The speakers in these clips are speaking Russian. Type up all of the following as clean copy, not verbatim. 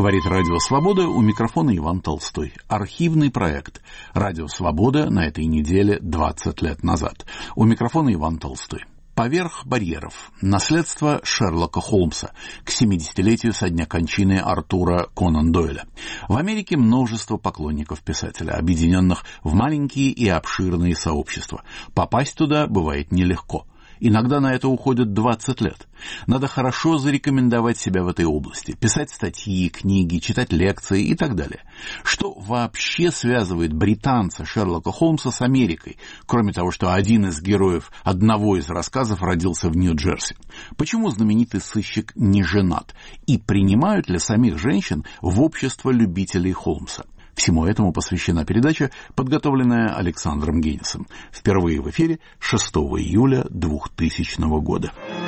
Говорит Радио Свобода, у микрофона Иван Толстой. Архивный проект Радио Свобода на этой неделе 20 лет назад. У микрофона Иван Толстой. Поверх барьеров. Наследство Шерлока Холмса к 70-летию со дня кончины Артура Конан Дойля. В Америке множество поклонников писателя, объединенных в маленькие и обширные сообщества. Попасть туда бывает нелегко. Иногда на это уходит 20 лет. Надо хорошо зарекомендовать себя в этой области, писать статьи, книги, читать лекции и так далее. Что вообще связывает британца Шерлока Холмса с Америкой, кроме того, что один из героев одного из рассказов родился в Нью-Джерси? Почему знаменитый сыщик не женат? И принимают ли самих женщин в общество любителей Холмса? Всему этому посвящена передача, подготовленная Александром Генисом. Впервые в эфире 6 июля 2000 года.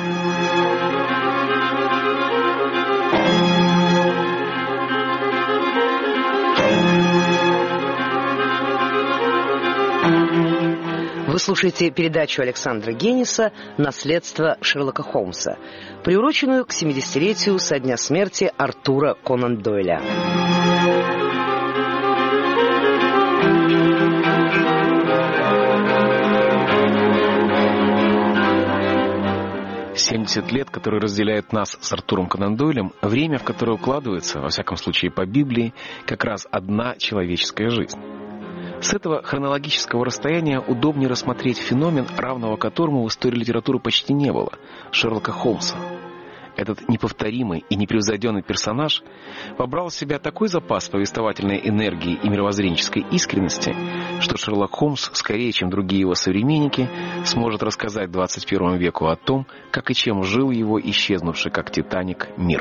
Вы слушаете передачу Александра Гениса «Наследство Шерлока Холмса», приуроченную к 70-летию со дня смерти Артура Конан Дойля. 70 лет, которые разделяют нас с Артуром Конан Дойлем, время, в которое укладывается, во всяком случае по Библии, как раз одна человеческая жизнь. С этого хронологического расстояния удобнее рассмотреть феномен, равного которому в истории литературы почти не было – Шерлока Холмса. Этот неповторимый и непревзойденный персонаж вобрал в себя такой запас повествовательной энергии и мировоззренческой искренности, что Шерлок Холмс, скорее, чем другие его современники, сможет рассказать 21 веку о том, как и чем жил его исчезнувший, как Титаник, мир.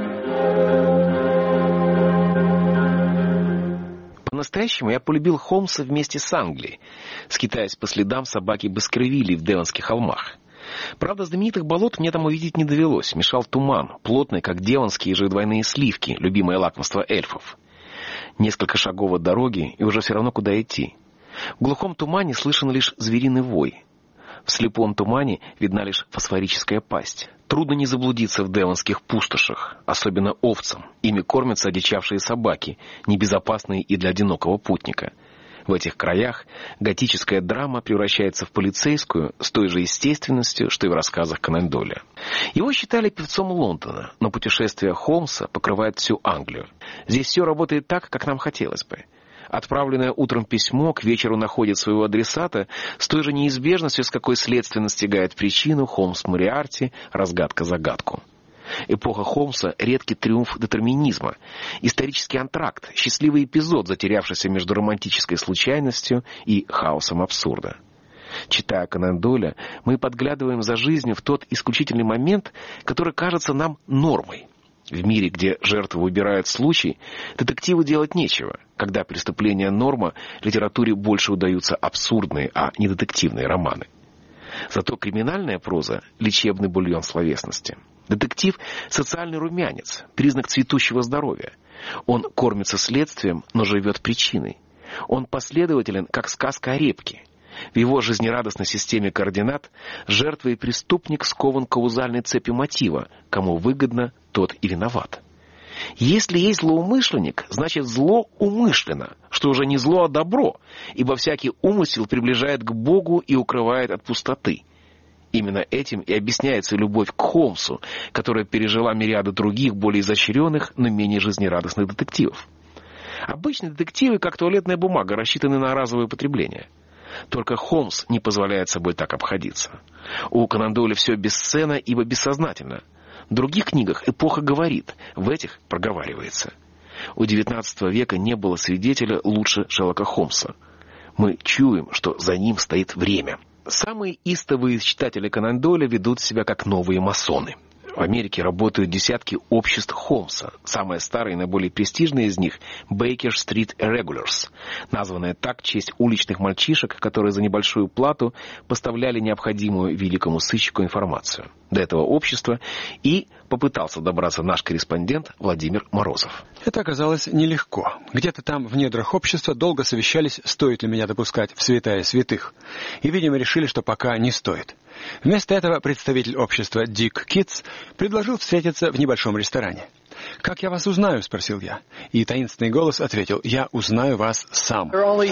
По-настоящему я полюбил Холмса вместе с Англией, скитаясь по следам собаки Баскервилей в Девонских холмах. Правда, знаменитых болот мне там увидеть не довелось. Мешал туман, плотный, как девонские же двойные сливки, любимое лакомство эльфов. Несколько шагов от дороги, и уже все равно куда идти. В глухом тумане слышен лишь звериный вой. В слепом тумане видна лишь фосфорическая пасть. Трудно не заблудиться в девонских пустошах, особенно овцам. Ими кормятся одичавшие собаки, небезопасные и для одинокого путника. В этих краях готическая драма превращается в полицейскую с той же естественностью, что и в рассказах Конан Дойля. Его считали певцом Лондона, но путешествие Холмса покрывает всю Англию. Здесь все работает так, как нам хотелось бы. Отправленное утром письмо к вечеру находит своего адресата с той же неизбежностью, с какой следствие настигает причину, Холмс Мориарти, разгадка-загадку. Эпоха Холмса — редкий триумф детерминизма, исторический антракт, счастливый эпизод, затерявшийся между романтической случайностью и хаосом абсурда. Читая Конан Дойля, мы подглядываем за жизнью в тот исключительный момент, который кажется нам нормой. В мире, где жертвы выбирают случай, детективу делать нечего. Когда преступление норма, литературе больше удаются абсурдные, а не детективные романы. Зато криминальная проза — лечебный бульон словесности. Детектив — социальный румянец, признак цветущего здоровья. Он кормится следствием, но живет причиной. Он последователен, как сказка о репке. В его жизнерадостной системе координат жертва и преступник скован каузальной цепью мотива. Кому выгодно, тот и виноват. Если есть злоумышленник, значит зло умышленно, что уже не зло, а добро, ибо всякий умысел приближает к Богу и укрывает от пустоты. Именно этим и объясняется любовь к Холмсу, которая пережила мириады других, более изощренных, но менее жизнерадостных детективов. Обычные детективы, как туалетная бумага, рассчитаны на разовое потребление. Только Холмс не позволяет собой так обходиться. У Конан Дойля все бесценно, ибо бессознательно. В других книгах эпоха говорит, в этих проговаривается. У XIX века не было свидетеля лучше Шерлока Холмса. Мы чуем, что за ним стоит время. Самые истовые читатели Конан Дойля ведут себя как новые масоны. В Америке работают десятки обществ Холмса. Самое старое и наиболее престижное из них – Baker Street Irregulars, названное так в честь уличных мальчишек, которые за небольшую плату поставляли необходимую великому сыщику информацию. До этого общества и попытался добраться наш корреспондент Владимир Морозов. Это оказалось нелегко. Где-то там в недрах общества долго совещались, стоит ли меня допускать в святая святых. И, видимо, решили, что пока не стоит. Вместо этого представитель общества Дик Китс предложил встретиться в небольшом ресторане. «Как я вас узнаю?» — спросил я. И таинственный голос ответил: «Я узнаю вас сам».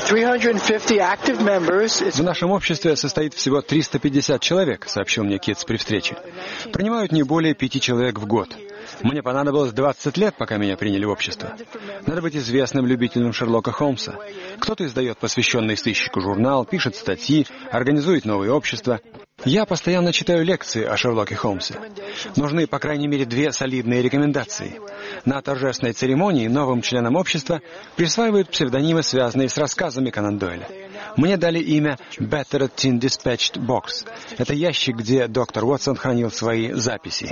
В нашем обществе состоит всего 350 человек, сообщил мне Китс при встрече. Принимают не более 5 человек в год. Мне понадобилось 20 лет, пока меня приняли в общество. Надо быть известным любителем Шерлока Холмса. Кто-то издает посвященный сыщику журнал, пишет статьи, организует новые общества. Я постоянно читаю лекции о Шерлоке Холмсе. Нужны, по крайней мере, 2 солидные рекомендации. На торжественной церемонии новым членам общества присваивают псевдонимы, связанные с рассказами Конан Дойля. Мне дали имя Battered Tin Dispatched Box. Это ящик, где доктор Уотсон хранил свои записи.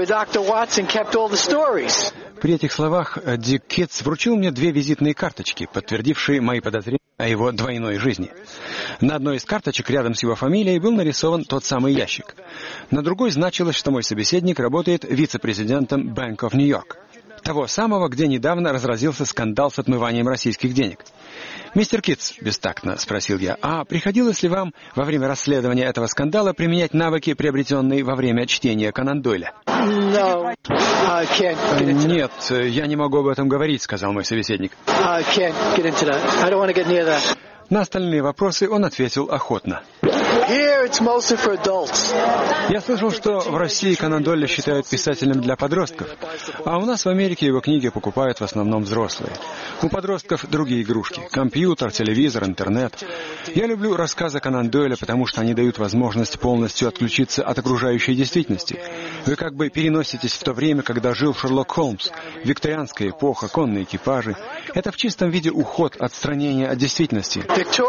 При этих словах Дик Китс вручил мне 2 визитные карточки, подтвердившие мои подозрения о его двойной жизни. На одной из карточек рядом с его фамилией был нарисован тот самый ящик. На другой значилось, что мой собеседник работает вице-президентом Bank of New York. Того самого, где недавно разразился скандал с отмыванием российских денег. «Мистер Китс», — бестактно спросил я, «а приходилось ли вам во время расследования этого скандала применять навыки, приобретенные во время чтения Конан Дойля?» «Нет, я не могу об этом говорить», — сказал мой собеседник. На остальные вопросы он ответил охотно. Я слышал, что в России Конан Дойля считают писателем для подростков, а у нас в Америке его книги покупают в основном взрослые. У подростков другие игрушки — компьютер, телевизор, интернет. Я люблю рассказы Конан Дойля, потому что они дают возможность полностью отключиться от окружающей действительности. Вы как бы переноситесь в то время, когда жил Шерлок Холмс, викторианская эпоха, конные экипажи. Это в чистом виде уход, отстранение от действительности.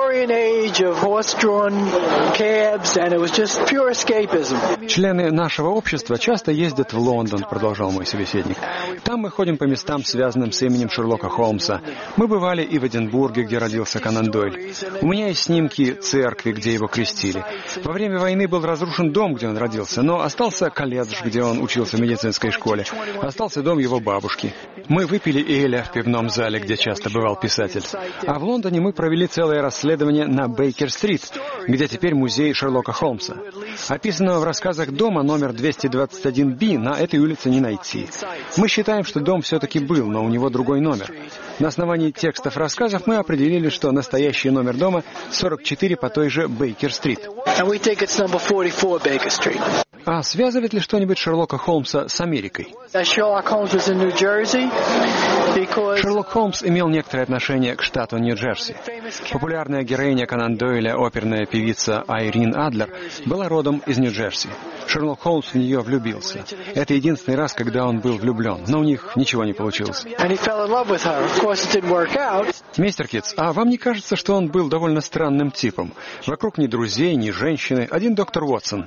Члены нашего общества часто ездят в Лондон, продолжал мой собеседник. Там мы ходим по местам, связанным с именем Шерлока Холмса. Мы бывали и в Эдинбурге, где родился Конан Дойль. У меня есть снимки церкви, где его крестили. Во время войны был разрушен дом, где он родился, но остался колледж, где он учился в медицинской школе. Остался дом его бабушки. Мы выпили эля в пивном зале, где часто бывал писатель. А в Лондоне мы провели целое расследование на Бейкер-стрит, где теперь музей Шерлока Холмса. Описанного в рассказах дома номер 221-Б на этой улице не найти. Мы считаем, что дом все-таки был, но у него другой номер. На основании текстов рассказов мы определили, что настоящий номер дома 44 по той же Бейкер-стрит. А связывает ли что-нибудь Шерлока Холмса с Америкой? Шерлок Холмс имел некоторое отношение к штату Нью-Джерси. Популярная героиня Конан Дойля, оперная певица Айрин Адлер, была родом из Нью-Джерси. Шерлок Холмс в нее влюбился. Это единственный раз, когда он был влюблен, но у них ничего не получилось. Мистер Китс, а вам не кажется, что он был довольно странным типом? Вокруг ни друзей, ни женщины, один доктор Уотсон.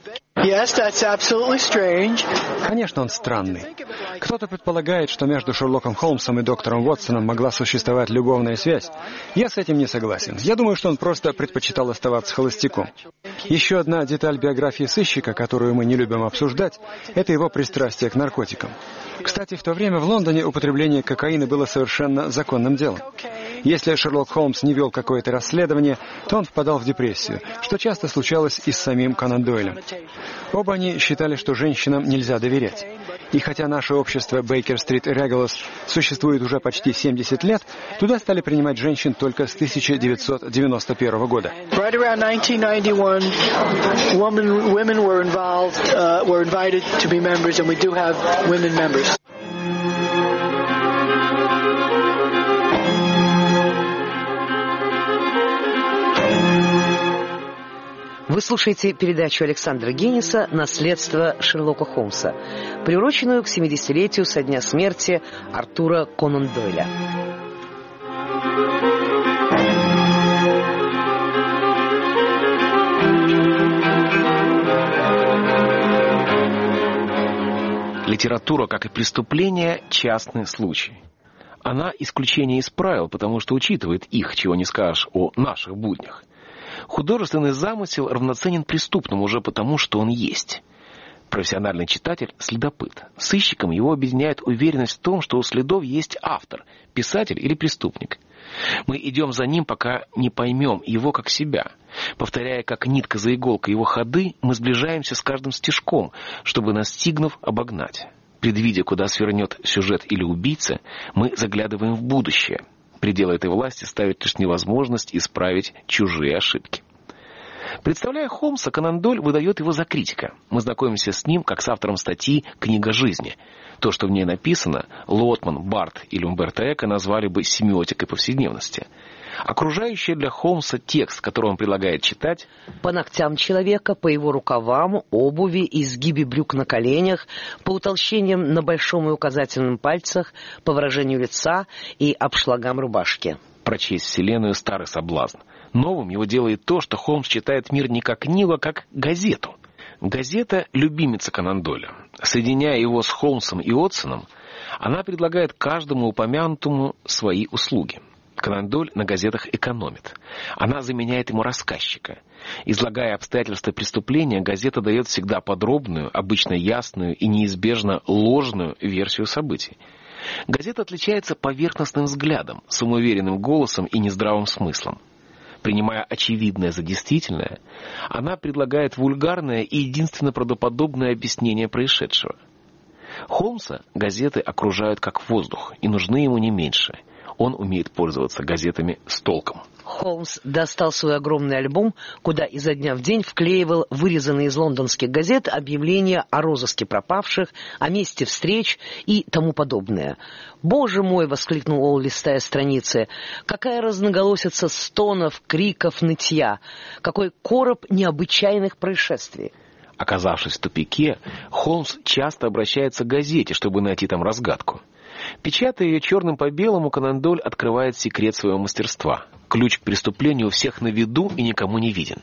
Конечно, он странный. Кто-то предполагает, что между Шерлоком Холмсом и доктором Уотсоном могла существовать любовная связь. Я с этим не согласен. Я думаю, что он просто предпочитал оставаться холостяком. Еще одна деталь биографии сыщика, которую мы не любим обсуждать, это его пристрастие к наркотикам. Кстати, в то время в Лондоне употребление кокаина было совершенно законным делом. Если Шерлок Холмс не вел какое-то расследование, то он впадал в депрессию, что часто случалось и с самим Конан Дойлем. Оба они считали, что женщинам нельзя доверять. И хотя наше общество Бейкер-стрит Регулус существует уже почти 70 лет, туда стали принимать женщин только с 1991 года. Вы слушаете передачу Александра Генниса «Наследство Шерлока Холмса», приуроченную к 70-летию со дня смерти Артура Конан Дойля. Литература, как и преступление, частный случай. Она исключение из правил, потому что учитывает их, чего не скажешь о наших буднях. Художественный замысел равноценен преступному уже потому, что он есть. Профессиональный читатель – следопыт. Сыщиком его объединяет уверенность в том, что у следов есть автор, писатель или преступник. Мы идем за ним, пока не поймем его как себя. Повторяя как нитка за иголкой его ходы, мы сближаемся с каждым стежком, чтобы, настигнув, обогнать. Предвидя, куда свернет сюжет или убийца, мы заглядываем в будущее. Пределы этой власти ставят лишь невозможность исправить чужие ошибки. Представляя Холмса, Конан Дойль выдает его за критика. Мы знакомимся с ним как с автором статьи «Книга жизни». То, что в ней написано, Лотман, Барт или Умберто Эко назвали бы семиотикой повседневности. Окружающий для Холмса текст, который он предлагает читать: по ногтям человека, по его рукавам, обуви, изгибе брюк на коленях, по утолщениям на большом и указательном пальцах, по выражению лица и обшлагам рубашки. Прочесть Вселенную — старый соблазн. Новым его делает то, что Холмс читает мир не как книгу, а как газету. Газета — любимица Конан Дойля. Соединяя его с Холмсом и Уотсоном, она предлагает каждому упомянутому свои услуги. Конан Дойль на газетах экономит. Она заменяет ему рассказчика. Излагая обстоятельства преступления, газета дает всегда подробную, обычно ясную и неизбежно ложную версию событий. Газета отличается поверхностным взглядом, самоуверенным голосом и нездравым смыслом. Принимая очевидное за действительное, она предлагает вульгарное и единственно правдоподобное объяснение происшедшего. Холмса газеты окружают как воздух и нужны ему не меньше. Он умеет пользоваться газетами с толком. Холмс достал свой огромный альбом, куда изо дня в день вклеивал вырезанные из лондонских газет объявления о розыске пропавших, о месте встреч и тому подобное. «Боже мой!» — воскликнул он, листая страницы. «Какая разноголосица стонов, криков, нытья! Какой короб необычайных происшествий!» Оказавшись в тупике, Холмс часто обращается к газете, чтобы найти там разгадку. Печатая ее черным по белому, Конан Дойль открывает секрет своего мастерства. Ключ к преступлению у всех на виду и никому не виден.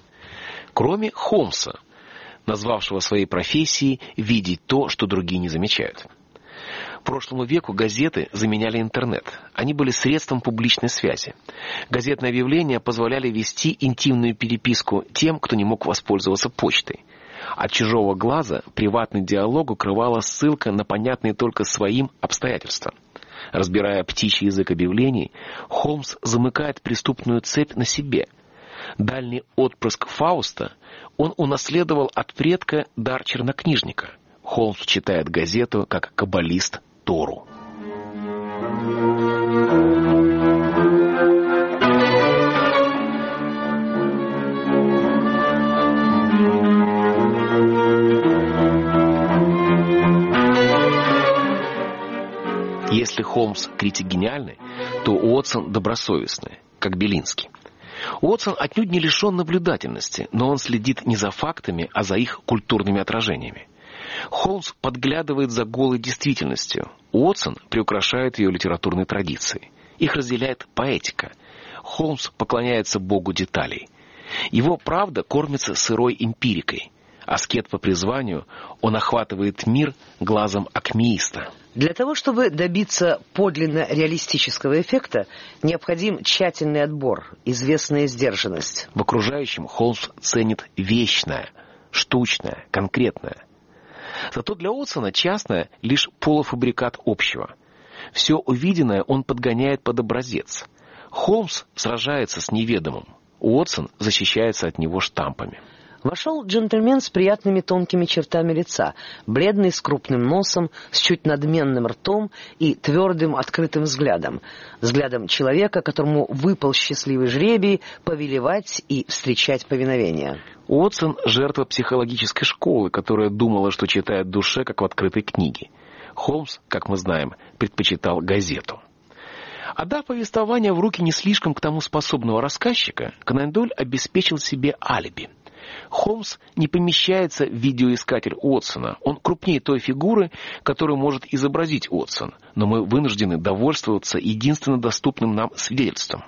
Кроме Холмса, назвавшего своей профессией видеть то, что другие не замечают. Прошлому веку газеты заменяли интернет. Они были средством публичной связи. Газетные объявления позволяли вести интимную переписку тем, кто не мог воспользоваться почтой. От чужого глаза приватный диалог укрывала ссылка на понятные только своим обстоятельства. Разбирая птичий язык объявлений, Холмс замыкает преступную цепь на себе. Дальний отпрыск Фауста, он унаследовал от предка дар чернокнижника. Холмс читает газету как каббалист Тору. Если Холмс критик гениальный, то Уотсон добросовестный, как Белинский. Уотсон отнюдь не лишен наблюдательности, но он следит не за фактами, а за их культурными отражениями. Холмс подглядывает за голой действительностью. Уотсон приукрашает ее литературной традицией. Их разделяет поэтика. Холмс поклоняется богу деталей. Его правда кормится сырой эмпирикой. Аскет по призванию, он охватывает мир глазом акмеиста. Для того, чтобы добиться подлинно реалистического эффекта, необходим тщательный отбор, известная сдержанность. В окружающем Холмс ценит вечное, штучное, конкретное. Зато для Уотсона частное — лишь полуфабрикат общего. Все увиденное он подгоняет под образец. Холмс сражается с неведомым. Уотсон защищается от него штампами. Вошел джентльмен с приятными тонкими чертами лица, бледный, с крупным носом, с чуть надменным ртом и твердым открытым взглядом. Взглядом человека, которому выпал счастливый жребий повелевать и встречать повиновение. Уотсон — жертва психологической школы, которая думала, что читает душе, как в открытой книге. Холмс, как мы знаем, предпочитал газету. Отдав повествование в руки не слишком к тому способного рассказчика, Конан Дойль обеспечил себе алиби. Холмс не помещается в видеоискатель Уотсона. Он крупнее той фигуры, которую может изобразить Уотсон, но мы вынуждены довольствоваться единственно доступным нам свидетельством.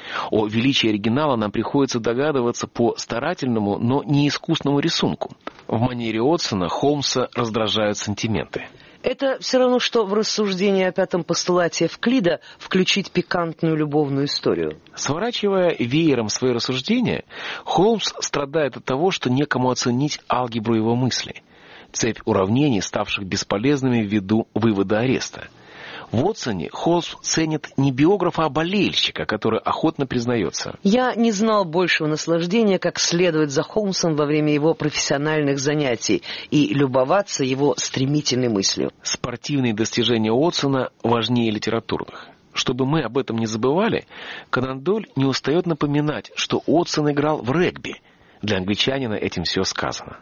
О величии оригинала нам приходится догадываться по старательному, но не искусному рисунку. В манере Уотсона Холмса раздражают сантименты. Это все равно, что в рассуждении о пятом постулате Эвклида включить пикантную любовную историю. Сворачивая веером свои рассуждения, Холмс страдает от того, что некому оценить алгебру его мысли. Цепь уравнений, ставших бесполезными ввиду вывода ареста. В Уотсоне Холмс ценит не биографа, а болельщика, который охотно признается. Я не знал большего наслаждения, как следовать за Холмсом во время его профессиональных занятий и любоваться его стремительной мыслью. Спортивные достижения Уотсона важнее литературных. Чтобы мы об этом не забывали, Конан Дойль не устает напоминать, что Уотсон играл в регби. Для англичанина этим все сказано.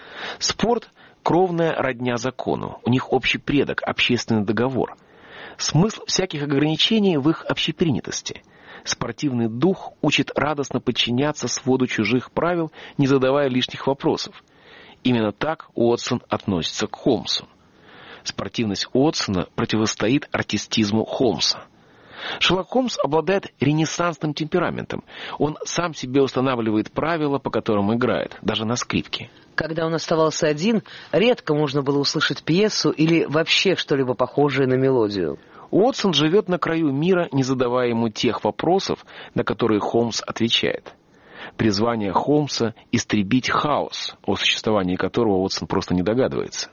Спорт – кровная родня закону. У них общий предок, общественный договор. Смысл всяких ограничений в их общепринятости. Спортивный дух учит радостно подчиняться своду чужих правил, не задавая лишних вопросов. Именно так Уотсон относится к Холмсу. Спортивность Уотсона противостоит артистизму Холмса. Шерлок Холмс обладает ренессансным темпераментом. Он сам себе устанавливает правила, по которым играет, даже на скрипке. Когда он оставался один, редко можно было услышать пьесу или вообще что-либо похожее на мелодию. Уотсон живет на краю мира, не задавая ему тех вопросов, на которые Холмс отвечает. Призвание Холмса – истребить хаос, о существовании которого Уотсон просто не догадывается.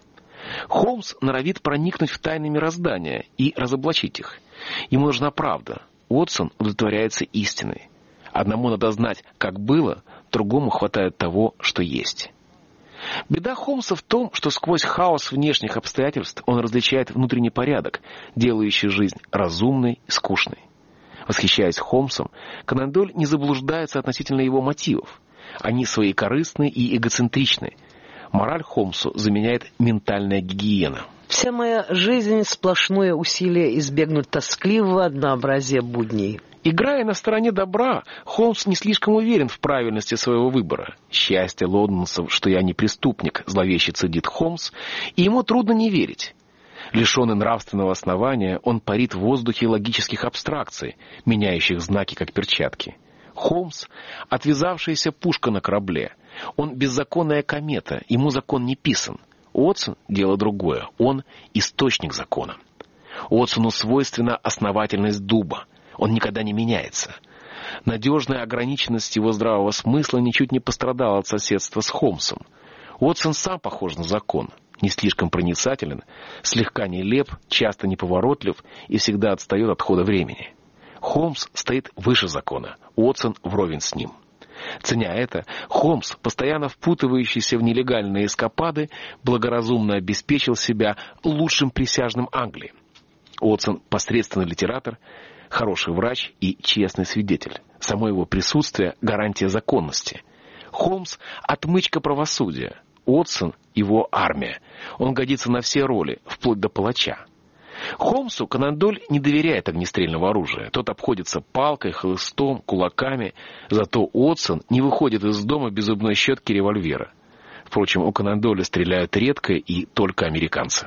Холмс норовит проникнуть в тайны мироздания и разоблачить их. Ему нужна правда. Уотсон удовлетворяется истиной. Одному надо знать, как было, другому хватает того, что есть. Беда Холмса в том, что сквозь хаос внешних обстоятельств он различает внутренний порядок, делающий жизнь разумной и скучной. Восхищаясь Холмсом, Конан Дойль не заблуждается относительно его мотивов. Они своекорыстны и эгоцентричны. Мораль Холмсу заменяет ментальная гигиена. Вся моя жизнь — сплошное усилие избегнуть тоскливого однообразия будней. Играя на стороне добра, Холмс не слишком уверен в правильности своего выбора. «Счастье лондонцев, что я не преступник», — зловеще цедит Холмс, и ему трудно не верить. Лишенный нравственного основания, он парит в воздухе логических абстракций, меняющих знаки как перчатки. Холмс — отвязавшаяся пушка на корабле. Он беззаконная комета, ему закон не писан. Уотсон — дело другое, он — источник закона. Уотсону свойственна основательность дуба. Он никогда не меняется. Надежная ограниченность его здравого смысла ничуть не пострадала от соседства с Холмсом. Уотсон сам похож на закон. Не слишком проницателен, слегка нелеп, часто неповоротлив и всегда отстает от хода времени. Холмс стоит выше закона, Уотсон вровень с ним. Ценя это, Холмс, постоянно впутывающийся в нелегальные эскапады, благоразумно обеспечил себя лучшим присяжным Англии. Уотсон — посредственный литератор, хороший врач и честный свидетель. Само его присутствие — гарантия законности. Холмс — отмычка правосудия. Уотсон — его армия. Он годится на все роли, вплоть до палача. Холмсу Конан Дойль не доверяет огнестрельного оружия. Тот обходится палкой, хлыстом, кулаками. Зато Уотсон не выходит из дома без зубной щетки и револьвера. Впрочем, у Конан Дойля стреляют редко и только американцы.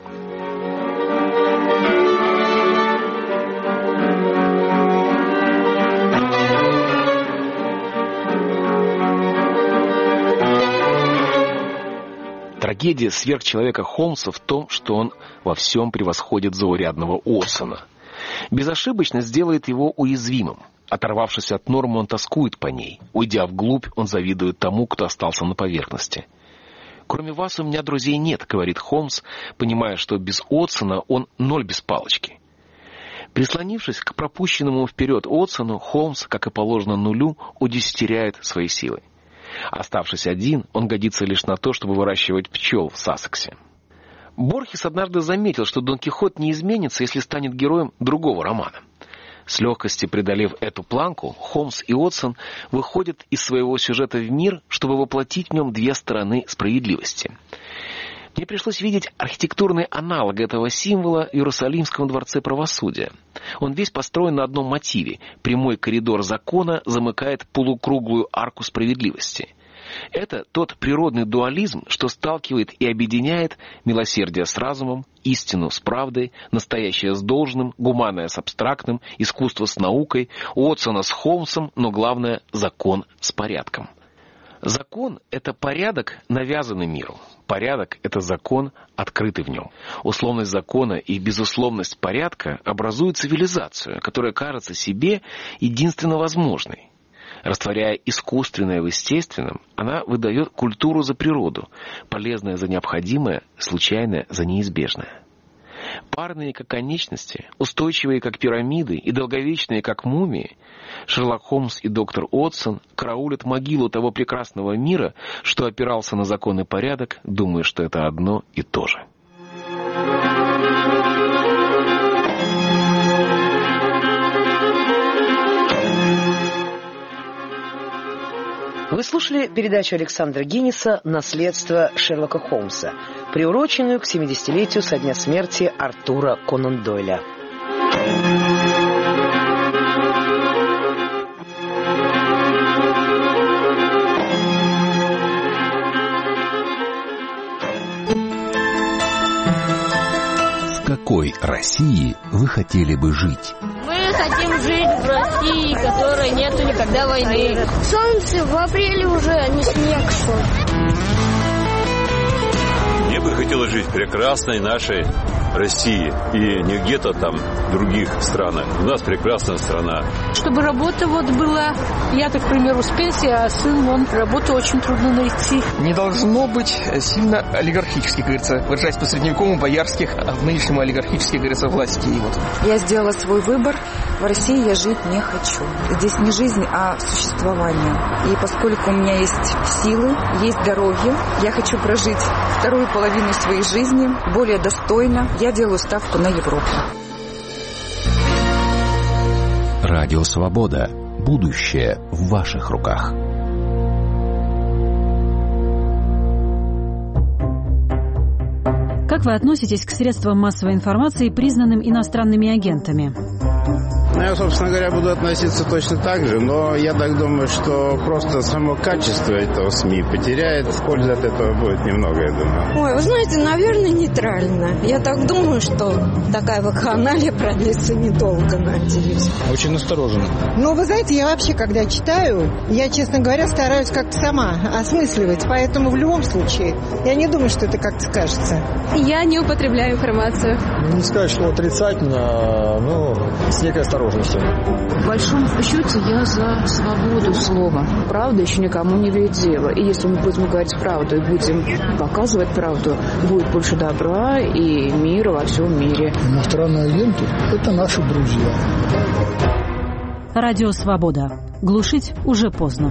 Трагедия сверхчеловека Холмса в том, что он во всем превосходит заурядного Уотсона. Безошибочность делает его уязвимым. Оторвавшись от нормы, он тоскует по ней. Уйдя вглубь, он завидует тому, кто остался на поверхности. «Кроме вас у меня друзей нет», — говорит Холмс, понимая, что без Уотсона он ноль без палочки. Прислонившись к пропущенному вперед Уотсону, Холмс, как и положено нулю, удесятеряет свои силы. Оставшись один, он годится лишь на то, чтобы выращивать пчел в Сассексе. Борхес однажды заметил, что Дон Кихот не изменится, если станет героем другого романа. С легкостью преодолев эту планку, Холмс и Уотсон выходят из своего сюжета в мир, чтобы воплотить в нем две стороны справедливости. Мне пришлось видеть архитектурный аналог этого символа в Иерусалимском дворце правосудия. Он весь построен на одном мотиве. Прямой коридор закона замыкает полукруглую арку справедливости. Это тот природный дуализм, что сталкивает и объединяет милосердие с разумом, истину с правдой, настоящее с должным, гуманное с абстрактным, искусство с наукой, Уотсона с Холмсом, но главное — закон с порядком. Закон — это порядок, навязанный миру. Порядок — это закон, открытый в нем. Условность закона и безусловность порядка образуют цивилизацию, которая кажется себе единственно возможной. Растворяя искусственное в естественном, она выдает культуру за природу, полезное за необходимое, случайное за неизбежное. Парные, как конечности, устойчивые, как пирамиды, и долговечные, как мумии, Шерлок Холмс и доктор Уотсон караулят могилу того прекрасного мира, что опирался на закон и порядок, думая, что это одно и то же. Вы слушали передачу Александра Гинниса «Наследство Шерлока Холмса», приуроченную к 70-летию со дня смерти Артура Конан Дойля. В какой России вы хотели бы жить? Мы хотим жить в России, в которой нету никогда войны. Солнце в апреле уже, а не снег шел. Мне бы хотелось жить в прекрасной нашей России и не где-то там в других странах. У нас прекрасная страна. Чтобы работа была, я, так, к примеру, с пенсии, а сын, работу очень трудно найти. Не должно быть сильно олигархически, говорится, выражаясь по-средневековому, боярских, а в нынешнем олигархически, говорится, властей. Я сделала свой выбор. В России я жить не хочу. Здесь не жизнь, а существование. И поскольку у меня есть силы, есть здоровье, я хочу прожить вторую половину своей жизни более достойно. Я делаю ставку на Европу. Радио Свобода. Будущее в ваших руках. Как вы относитесь к средствам массовой информации, признанным иностранными агентами? Я, собственно говоря, буду относиться точно так же, но я так думаю, что просто само качество этого СМИ потеряет. Пользы от этого будет немного, я думаю. Ой, вы знаете, наверное, нейтрально. Я так думаю, что такая вакханалия продлится недолго, надеюсь. Очень настороженно. Ну, вы знаете, я вообще, когда читаю, я, честно говоря, стараюсь как-то сама осмысливать. Поэтому в любом случае, я не думаю, что это как-то скажется. Я не употребляю информацию. Не сказать, что отрицательно, но с некой осторожностью. В большом счете я за свободу слова. Правда еще никому не вредила. И если мы будем говорить правду и будем показывать правду, будет больше добра и мира во всем мире. Иностранные агенты – это наши друзья. Радио Свобода. Глушить уже поздно.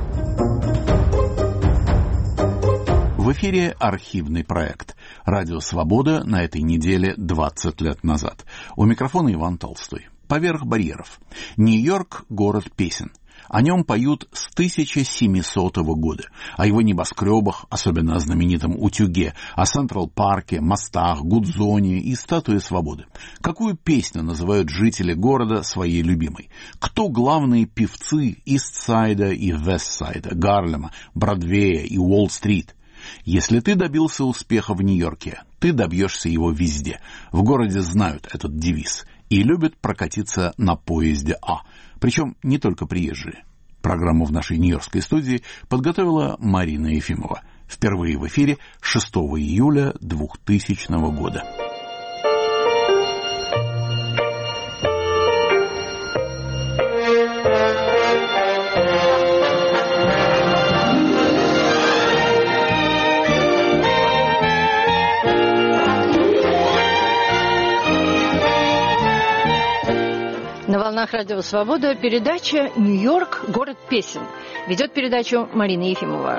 В эфире архивный проект «Радио Свобода» на этой неделе 20 лет назад. У микрофона Иван Толстой. Поверх барьеров. Нью-Йорк – город песен. О нем поют с 1700 года. О его небоскребах, особенно о знаменитом утюге, о Централ-парке, мостах, Гудзоне и статуе свободы. Какую песню называют жители города своей любимой? Кто главные певцы Ист-Сайда и Вест-Сайда, Гарлема, Бродвея и Уолл-стрит? Если ты добился успеха в Нью-Йорке, ты добьешься его везде. В городе знают этот девиз и любят прокатиться на поезде А. Причем не только приезжие. Программу в нашей нью-йоркской студии подготовила Марина Ефимова. Впервые в эфире 6 июля 2000 года. На волнах Радио Свобода передача «Нью-Йорк. Город песен». Ведет передачу Марина Ефимова.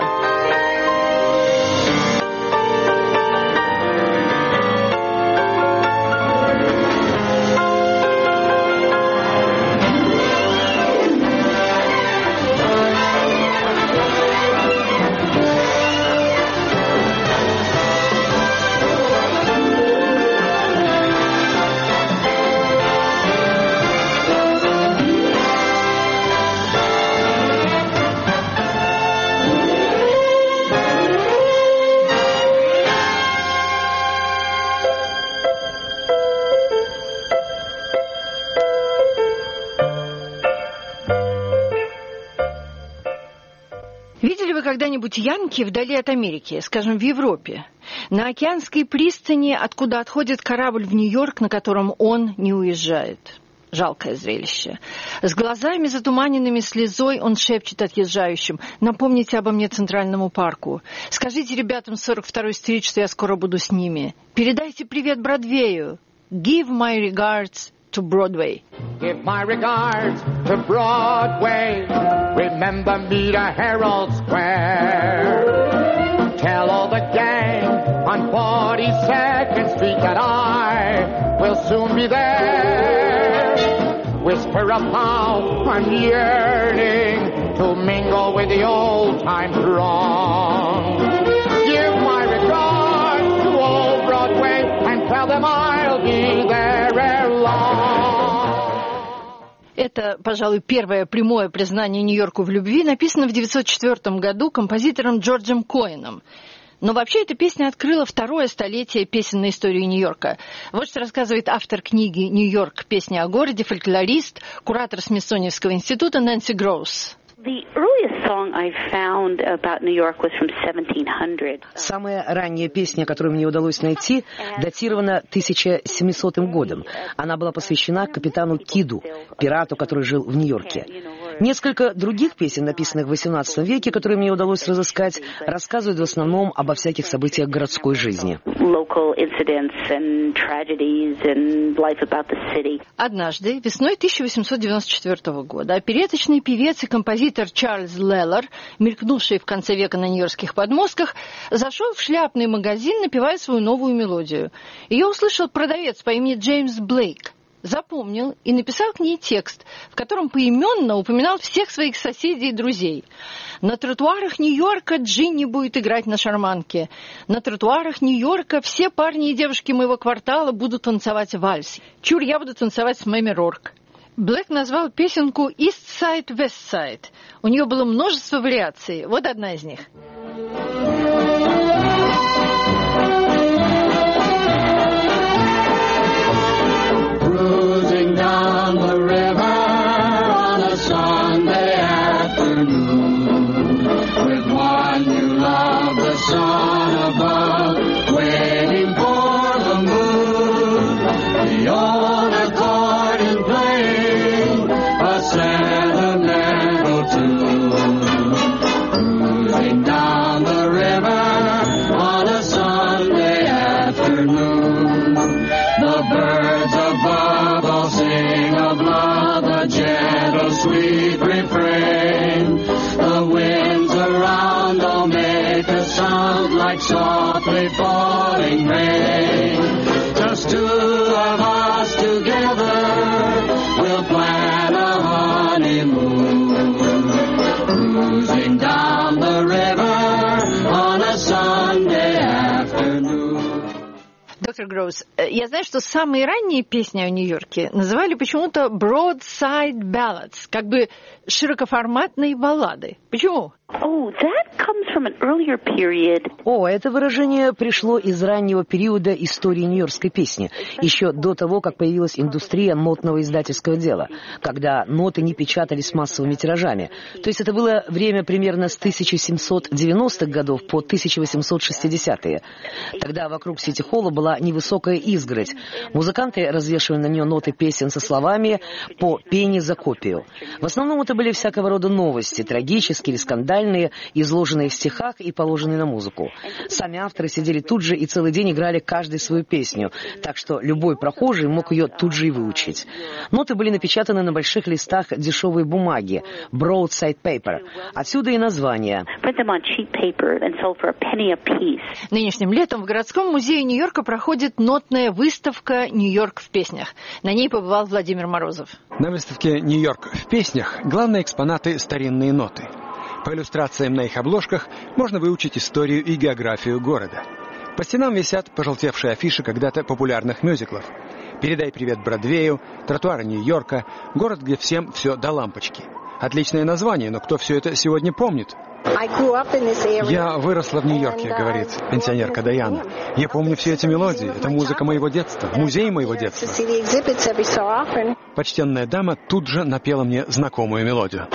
Когда-нибудь янки вдали от Америки, скажем, в Европе, на океанской пристани, откуда отходит корабль в Нью-Йорк, на котором он не уезжает? Жалкое зрелище. С глазами, затуманенными слезой, он шепчет отъезжающим: «Напомните обо мне Центральному парку. Скажите ребятам с 42-й стрит, что я скоро буду с ними. Передайте привет Бродвею». «Give my regards to Broadway». Give my regards to Broadway. Remember me to Herald Square. Tell all the gang on 42nd Street that I will soon be there. Whisper of how I'm yearning to mingle with the old-time throng. Give my regards to old Broadway and tell them I'll be there ere long. Это, пожалуй, первое прямое признание Нью-Йорку в любви написано в 1904 году композитором Джорджем Коэном. Но вообще эта песня открыла второе столетие песенной истории Нью-Йорка. Вот что рассказывает автор книги «Нью-Йорк. Песня о городе», фольклорист, куратор Смитсонианского института Нэнси Гроус. Самая ранняя песня, которую мне удалось найти, датирована 1700 годом. Она была посвящена капитану Киду, пирату, который жил в Нью-Йорке. Несколько других песен, написанных в XVIII веке, которые мне удалось разыскать, рассказывают в основном обо всяких событиях городской жизни. Однажды, весной 1894 года, опереточный певец и композитор Чарльз Леллар, мелькнувший в конце века на нью-йоркских подмостках, зашел в шляпный магазин, напевая свою новую мелодию. Ее услышал продавец по имени Джеймс Блейк. Запомнил и написал к ней текст, в котором поименно упоминал всех своих соседей и друзей. На тротуарах Нью-Йорка Джинни будет играть на шарманке. На тротуарах Нью-Йорка все парни и девушки моего квартала будут танцевать вальс. Чур, я буду танцевать с Мэми Рорк. Блэк назвал песенку «East Side, West Side». У нее было множество вариаций. Вот одна из них. Cruising down the river on a Sunday afternoon with one you love, the sun above, waiting for the moon, the old accordion playing a sentimental tune. Cruising down the river on a Sunday afternoon, the birds above all sing of love, a gentle, sweet refrain. The winds around all make a sound like softly falling rain. Just two of us together will plan a honeymoon, cruising down the river on a Sunday afternoon. Доктор Гроус, я знаю, что самые ранние песни о Нью-Йорке называли почему-то broadside ballads, как бы широкоформатные баллады. Почему? Это выражение пришло из раннего периода истории нью-йоркской песни, еще до того, как появилась индустрия нотного издательского дела, когда ноты не печатались массовыми тиражами. То есть это было время примерно с 1790-х годов по 1860-е. Тогда вокруг Сити-Холла была невысокая изгородь. Музыканты развешивали на нее ноты песен со словами по пенни за копию. В основном это были всякого рода новости, трагические или скандальные, изложенные в стихах и положенные на музыку. Сами авторы сидели тут же и целый день играли каждый свою песню, так что любой прохожий мог ее тут же и выучить. Ноты были напечатаны на больших листах дешевой бумаги, broadside paper. Отсюда и название. Нынешним летом в городском музее Нью-Йорка проходит нотная выставка «Нью-Йорк в песнях». На ней побывал Владимир Морозов. На выставке «Нью-Йорк в песнях» главные экспонаты — старинные ноты. По иллюстрациям на их обложках можно выучить историю и географию города. По стенам висят пожелтевшие афиши когда-то популярных мюзиклов. «Передай привет Бродвею», «Тротуары Нью-Йорка», «Город, где всем все до лампочки». Отличное название, но кто все это сегодня помнит? «Я выросла в Нью-Йорке», — говорит пенсионерка Даяна. «Я помню все эти мелодии. Это музыка моего детства, музей моего детства». Почтенная дама тут же напела мне знакомую мелодию.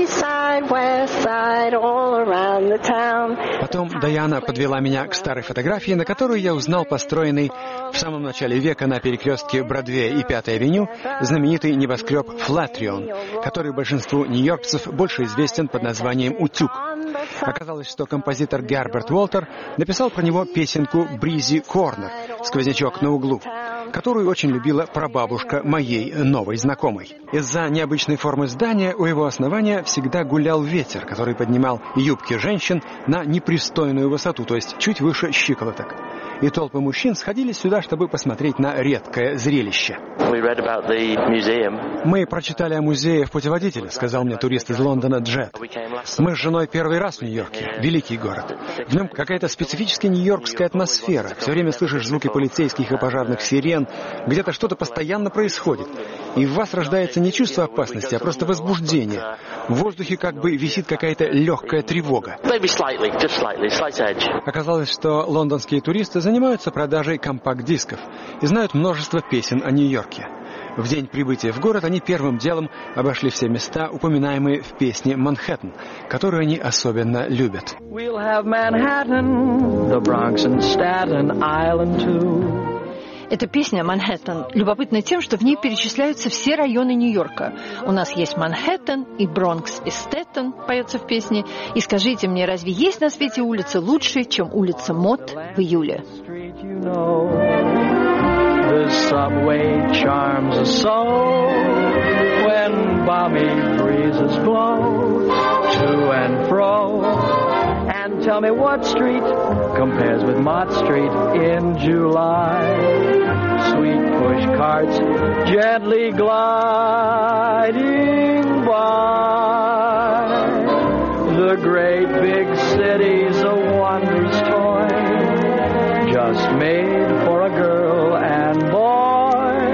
Потом Даяна подвела меня к старой фотографии, на которую я узнал построенный в самом начале века на перекрестке Бродвея и 5-й авеню знаменитый небоскреб Флатрион, который большинству нью-йоркцев больше известен под названием «Утюг». Оказалось, что композитор Герберт Уолтер написал про него песенку «Бризи Корнер» — «Сквознячок на углу». которую очень любила прабабушка моей новой знакомой. Из-за необычной формы здания у его основания всегда гулял ветер, который поднимал юбки женщин на непристойную высоту, то есть чуть выше щиколоток. И толпы мужчин сходились сюда, чтобы посмотреть на редкое зрелище. «Мы прочитали о музее в путеводителе», — сказал мне турист из Лондона Джет. «Мы с женой первый раз в Нью-Йорке. Великий город. В нем какая-то специфическая нью-йоркская атмосфера. Все время слышишь звуки полицейских и пожарных сирен. Где-то что-то постоянно происходит. И в вас рождается не чувство опасности, а просто возбуждение. В воздухе как бы висит какая-то легкая тревога». Оказалось, что лондонские туристы занимаются продажей компакт-дисков и знают множество песен о Нью-Йорке. В день прибытия в город они первым делом обошли все места, упоминаемые в песне «Манхэттен», которую они особенно любят. Эта песня «Манхэттен» любопытна тем, что в ней перечисляются все районы Нью-Йорка. У нас есть Манхэттен и Бронкс и Стэттен, поется в песне. И скажите мне, разве есть на свете улицы лучше, чем улица Мод в июле? The subway charms us so when balmy breezes blow to and fro. And tell me what street compares with Mott Street in July. Sweet push carts gently gliding by. The great big city's a wondrous toy, just made for a girl and boy.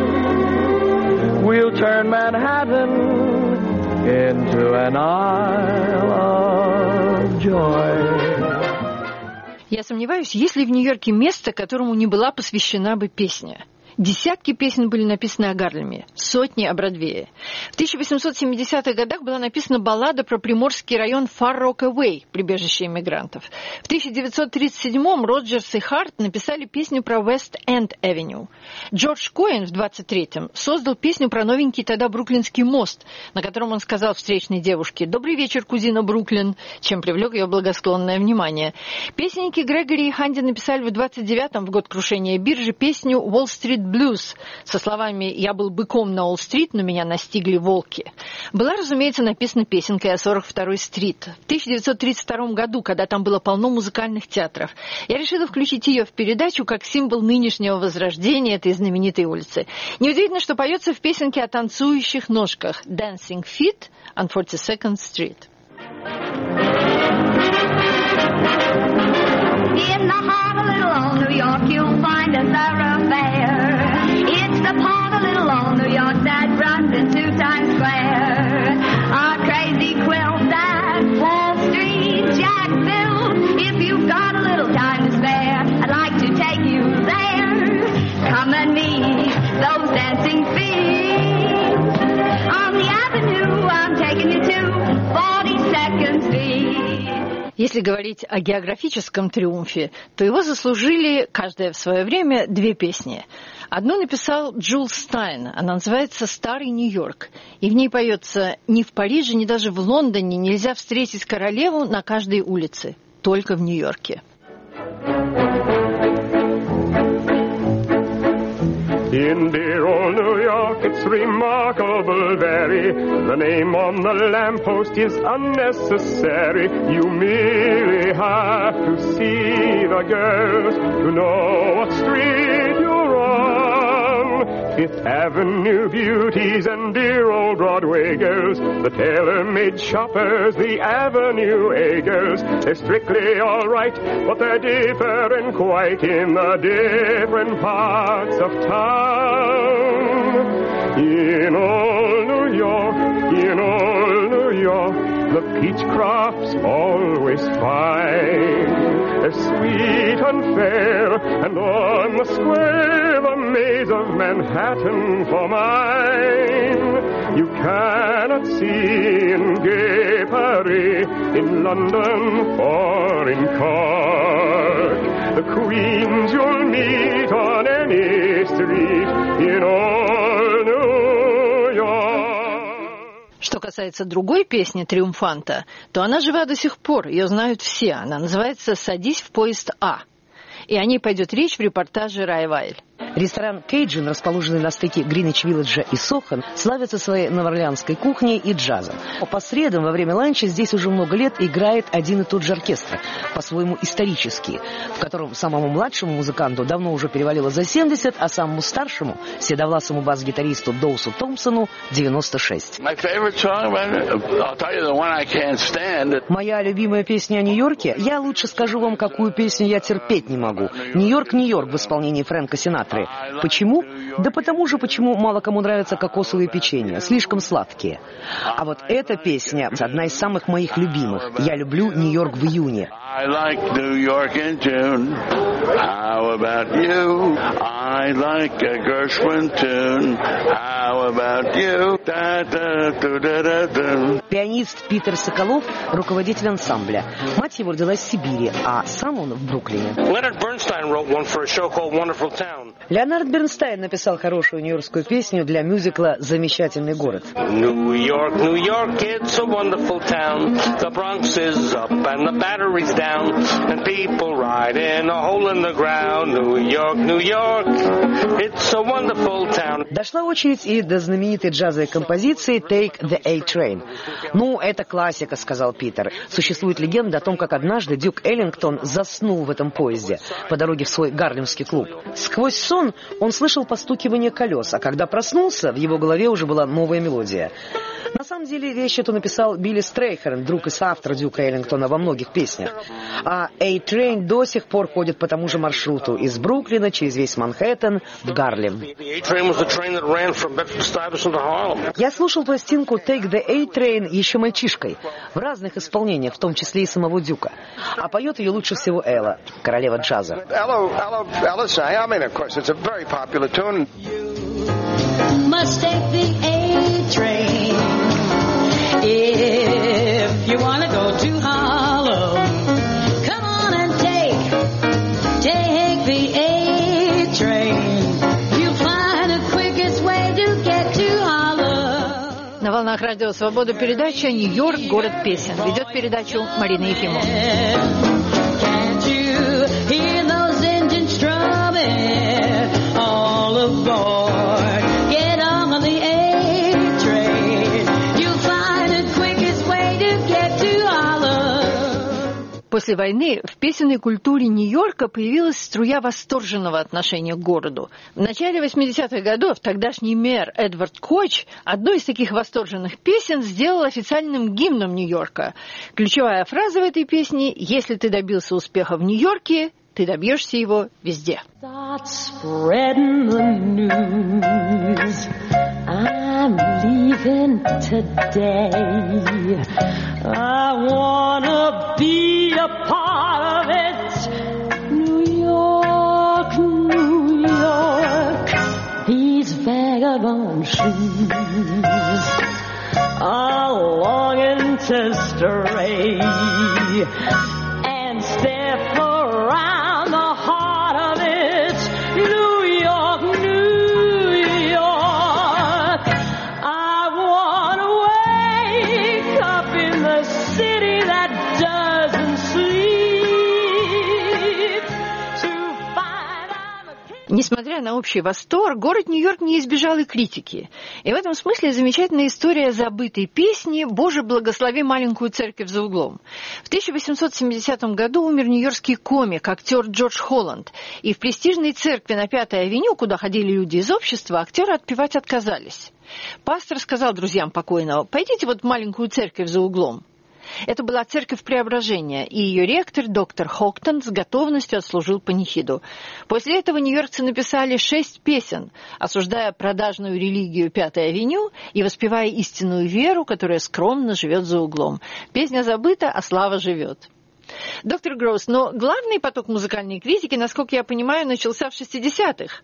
We'll turn Manhattan into an isle of joy. Я сомневаюсь, есть ли в Нью-Йорке место, которому не была посвящена бы песня. Десятки песен были написаны о Гарлеме, сотни о Бродвее. В 1870-х годах была написана баллада про приморский район Far Rockaway, прибежище иммигрантов. В 1937-м Роджерс и Харт написали песню про West-End-Авеню. Джордж Коэн в 23-м создал песню про новенький тогда Бруклинский мост, на котором он сказал встречной девушке «Добрый вечер, кузина Бруклин», чем привлек ее благосклонное внимание. Песенники Грегори и Ханди написали в 29-м, в год крушения биржи, песню «Уолл-стрит Блюз» со словами «Я был быком на Уолл-стрит, но меня настигли волки». Была, разумеется, написана песенка о 42-й стрит. В 1932 году, когда там было полно музыкальных театров, я решила включить ее в передачу как символ нынешнего возрождения этой знаменитой улицы. Неудивительно, что поется в песенке о танцующих ножках «Dancing Feet on 42nd Street». In the heart of little old New York, you'll find a thoroughfare. It's the part of little old New York that runs into Times Square. A crazy quilt that Wall Street Jack built. If you've got a little time to spare, I'd like to take you there. Come and meet those dancing feet. On the avenue, I'm taking you to 42nd Street. Если говорить о географическом триумфе, то его заслужили, каждая в свое время, две песни. Одну написал Джулс Стайн, она называется «Старый Нью-Йорк», и в ней поется «Ни в Париже, ни даже в Лондоне нельзя встретить королеву на каждой улице, только в Нью-Йорке». In dear old New York, it's remarkable very. The name on the lamppost is unnecessary. You merely have to see the girls to know what street you're on. Fifth Avenue beauties and dear old Broadway girls, the tailor-made shoppers, the Avenue A girls. They're strictly all right, but they're different quite in the different parts of town. In old New York, in old New York, the peach crop's always fine. They're sweet and fair, and on the square the maze of Manhattan for mine. You cannot see in gay Paris, in London or in Cork, the queens you'll meet on any street in old New York. Что касается другой песни «Триумфанта», то она жива до сих пор, ее знают все. Она называется «Садись в поезд А». И о ней пойдет речь в репортаже Рая Вайль. Ресторан «Кейджин», расположенный на стыке Гринвич-Вилледжа и Сохо, славится своей новоорлеанской кухней и джазом. По средам во время ланча здесь уже много лет играет один и тот же оркестр, по-своему исторический, в котором самому младшему музыканту давно уже перевалило за 70, а самому старшему, седовласому бас-гитаристу Доусу Томпсону, 96. Моя любимая песня о Нью-Йорке? Я лучше скажу вам, какую песню я терпеть не могу. «Нью-Йорк, Нью-Йорк» в исполнении Фрэнка Синатры. Почему? Да потому же, почему мало кому нравятся кокосовые печенья. Слишком сладкие. А вот эта песня одна из самых моих любимых. Я люблю Нью-Йорк в июне. I like New York in June. How about you? I like a Gershwin tune. How about you? Пианист Питер Соколов – руководитель ансамбля. Мать его родилась в Сибири, а сам он в Бруклине. Леонард Бернстайн написал хорошую нью-йоркскую песню для мюзикла «Замечательный город». Нью-Йорк, Нью-Йорк, it's a wonderful town. The Bronx is up and the Battery's down. And people ride in a hole in the ground. New York, New York, it's a wonderful town. Дошла очередь и до знаменитой джазовой композиции «Take the A-Train». Ну, это классика, сказал Питер. Существует легенда о том, как однажды Дюк Эллингтон заснул в этом поезде по дороге в свой гарлемский клуб. Сквозь сон он слышал постукивание колес, а когда проснулся, в его голове уже была новая мелодия. На самом деле вещь эту написал Билли Стрейхерн, друг и соавтор Дюка Эллингтона во многих песнях. А A-Train до сих пор ходит по тому же маршруту из Бруклина через весь Манхэттен в Гарлем. Я слушал пластинку Take the A-Train еще мальчишкой, в разных исполнениях, в том числе и самого Дюка. А поет ее лучше всего Элла, королева джаза. If you want to go to Harlem, come on and take the A-train. You'll find the quickest way to get to Harlem. На волнах Радио Свобода передача «Нью-Йорк. Город песен». Ведет передачу Марина Ефимова. Can't you hear those engines drumming? All aboard. Get on the A-train. You'll find the quickest way to get to Harlem. После войны в песенной культуре Нью-Йорка появилась струя восторженного отношения к городу. В начале 80-х годов тогдашний мэр Эдвард Коч одну из таких восторженных песен сделал официальным гимном Нью-Йорка. Ключевая фраза в этой песне «Если ты добился успеха в Нью-Йорке, ты добьешься его везде». I'm leaving today. I wanna be a part of it. New York, New York. These vagabond shoes are longing to stray and step around the heart of it. New York, New York. I wanna wake up in the city that doesn't sleep to find I'm a king. Несмотря на общий восторг, город Нью-Йорк не избежал и критики. И в этом смысле замечательная история забытой песни «Боже, благослови маленькую церковь за углом». В 1870 году умер нью-йоркский комик, актер Джордж Холланд. И в престижной церкви на 5-й авеню, куда ходили люди из общества, актеры отпевать отказались. Пастор сказал друзьям покойного: «Пойдите вот в маленькую церковь за углом». Это была церковь Преображения, и ее ректор, доктор Хоктон, с готовностью отслужил панихиду. После этого нью-йоркцы написали 6 песен, осуждая продажную религию 5-й авеню и воспевая истинную веру, которая скромно живет за углом. Песня забыта, а слава живет. Доктор Гроус, но главный поток музыкальной критики, насколько я понимаю, начался в 60-х.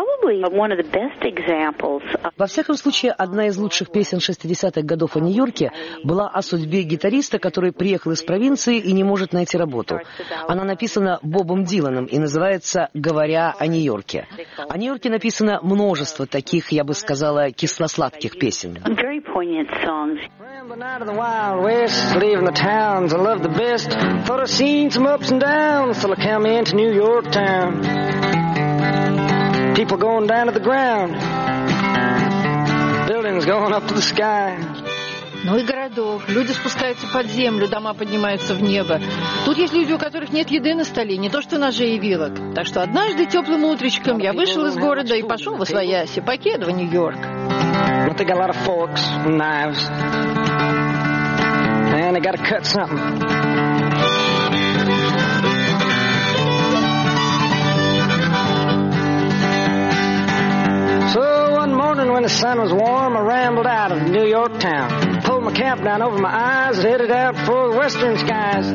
Во всяком случае, одна из лучших песен 60-х годов о Нью-Йорке была о судьбе гитариста, который приехал из провинции и не может найти работу. Она написана Бобом Диланом и называется «Говоря о Нью-Йорке». О Нью-Йорке написано множество таких, я бы сказала, кисло-сладких песен. The night of the Wild West, leaving the towns I love the best. Thought I'd seen some ups and downs till I come into New York town. People going down to the ground. Buildings going up to the sky. Ну и городов. Люди спускаются под землю, дома поднимаются в небо. Тут есть люди, у которых нет еды на столе, не то что ножей и вилок. Так что однажды теплым утречком я вышел из города и пошел восвояси, покедова Нью-Йорк. But they got a lot of forks and knives. And they got to cut something. So one morning when the sun was warm, I rambled out of New York town. Pulled my cap down over my eyes, headed out for the western skies.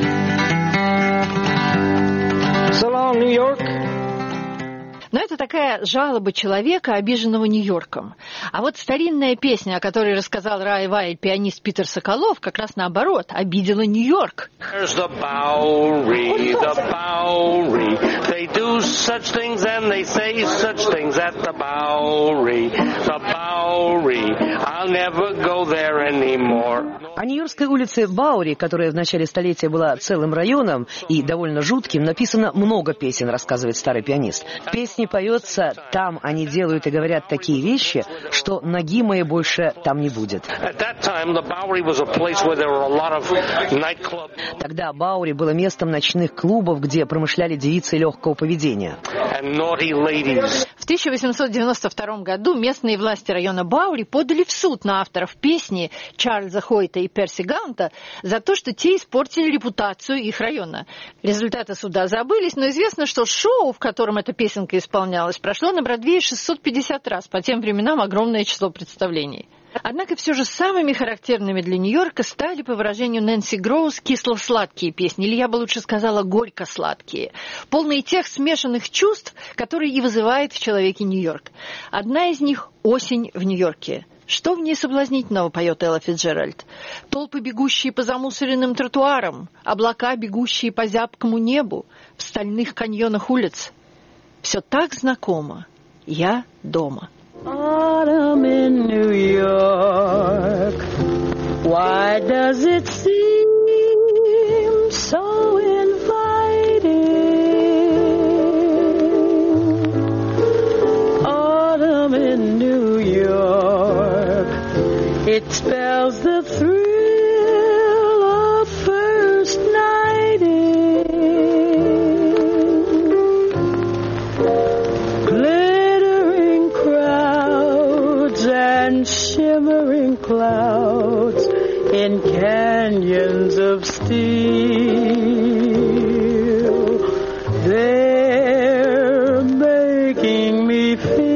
So long, New York. Но это такая жалоба человека, обиженного Нью-Йорком. А вот старинная песня, о которой рассказал Рай Вайль пианист Питер Соколов, как раз наоборот, обидела Нью-Йорк. There's the Bowery, the Bowery. They do such things and they say such things at the Bowery. The Bowery. I'll never go there anymore. О Нью-Йоркской улице Баури, которая в начале столетия была целым районом и довольно жутким, написано много песен, рассказывает старый пианист. В песне поется «Там они делают и говорят такие вещи, что ноги моей больше там не будет». Тогда Баури было местом ночных клубов, где промышляли девицы легкого поведения. В 1892 году местные власти района Баури подали в суд на авторов песни Чарльза Хойта и Перси Гаунта за то, что те испортили репутацию их района. Результаты суда забылись, но известно, что шоу, в котором эта песенка исполнялась, прошло на Бродвее 650 раз, по тем временам огромное число представлений. Однако все же самыми характерными для Нью-Йорка стали, по выражению Нэнси Гроуз, кисло-сладкие песни, или я бы лучше сказала горько-сладкие, полные тех смешанных чувств, которые и вызывает в человеке Нью-Йорк. Одна из них — «Осень в Нью-Йорке». Что в ней соблазнительного, поет Элла Фицджеральд? Толпы, бегущие по замусоренным тротуарам, облака, бегущие по зябкому небу, в стальных каньонах улиц. Все так знакомо. Я дома. Autumn in New York. Why does it seem so inviting? Autumn in New York. It spells the thrill of first nighting. Glittering crowds and shimmering clouds in canyons of steel. They're making me feel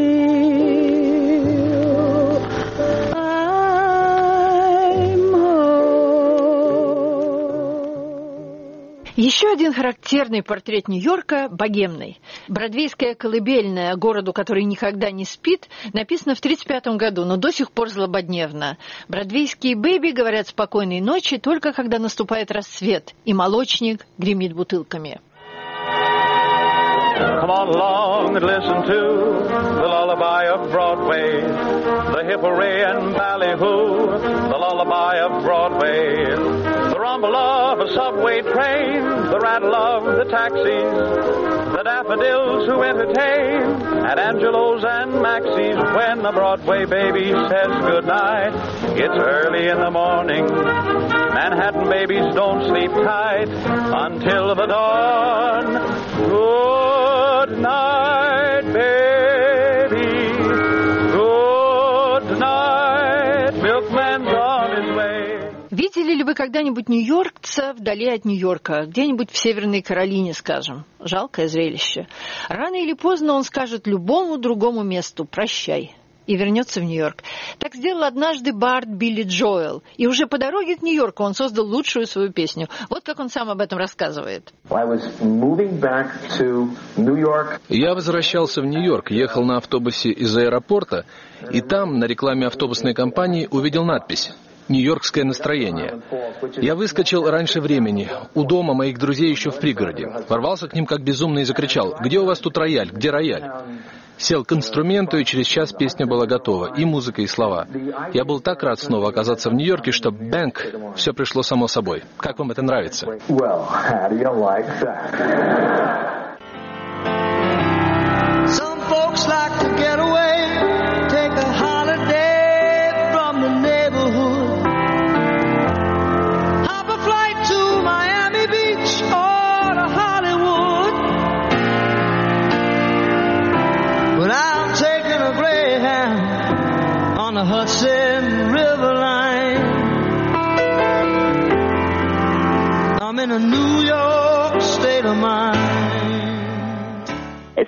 Еще один характерный портрет Нью-Йорка – богемный. Бродвейская колыбельная городу, который никогда не спит, написана в 1935 году, но до сих пор злободневно. Бродвейские бэби говорят спокойной ночи только когда наступает рассвет, и молочник гремит бутылками. Come on along and listen to the lullaby of Broadway, the hip-hooray and ballyhoo, the lullaby of Broadway, the rumble of a subway train, the rattle of the taxis, the daffodils who entertain at Angelo's and Maxie's. When the Broadway baby says goodnight, it's early in the morning. Manhattan babies don't sleep tight until the dawn. Good night, baby. Good night. Milkman's on his way. Видели ли вы когда-нибудь нью-йоркца вдали от Нью-Йорка, где-нибудь в Северной Каролине, скажем? Жалкое зрелище. Рано или поздно он скажет любому другому месту «прощай» и вернется в Нью-Йорк. Так сделал однажды бард Билли Джоэл. И уже по дороге к Нью-Йорку он создал лучшую свою песню. Вот как он сам об этом рассказывает. Я возвращался в Нью-Йорк, ехал на автобусе из аэропорта, и там, на рекламе автобусной компании, увидел надпись «Нью-Йоркское настроение». Я выскочил раньше времени, у дома моих друзей еще в пригороде. Ворвался к ним как безумный и закричал: «Где у вас тут рояль? Где рояль?» Сел к инструменту, и через час песня была готова, и музыка, и слова. Я был так рад снова оказаться в Нью-Йорке, что бэнк, все пришло само собой. Как вам это нравится? Some folks like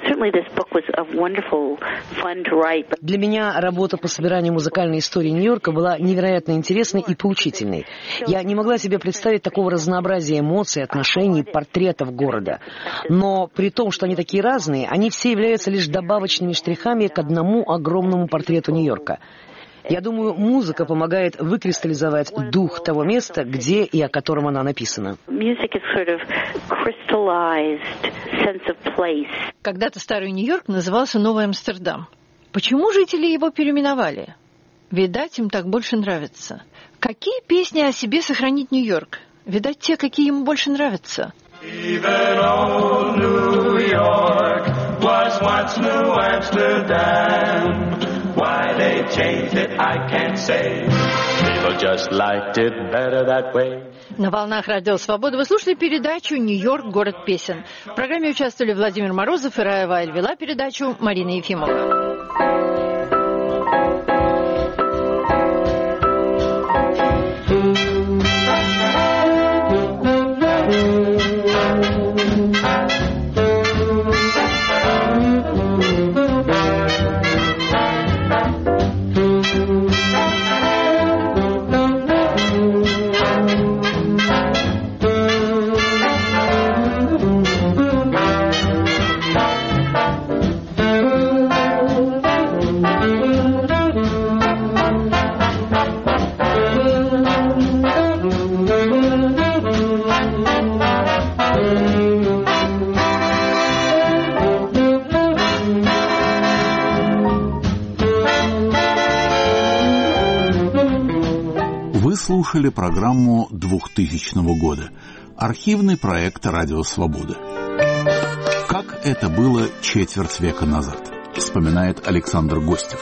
Для меня работа по собиранию музыкальной истории Нью-Йорка была невероятно интересной и поучительной. Я не могла себе представить такого разнообразия эмоций, отношений, портретов города. Но при том, что они такие разные, они все являются лишь добавочными штрихами к одному огромному портрету Нью-Йорка. Я думаю, музыка помогает выкристаллизовать дух того места, где и о котором она написана. Когда-то старый Нью-Йорк назывался Новый Амстердам. Почему жители его переименовали? Видать, им так больше нравится. Какие песни о себе сохранит Нью-Йорк? Видать, те, какие ему больше нравятся. Even old New York was once New Amsterdam. Why they changed it, I can't say. People just liked it better that way. На волнах Радио Свобода вы слушали передачу «Нью-Йорк. Город песен». В программе участвовали Владимир Морозов и Рая Вайль. Вела передачу Марина Ефимова. Слушали программу 2000 года. Архивный проект «Радио Свобода». Как это было четверть века назад, вспоминает Александр Гостев.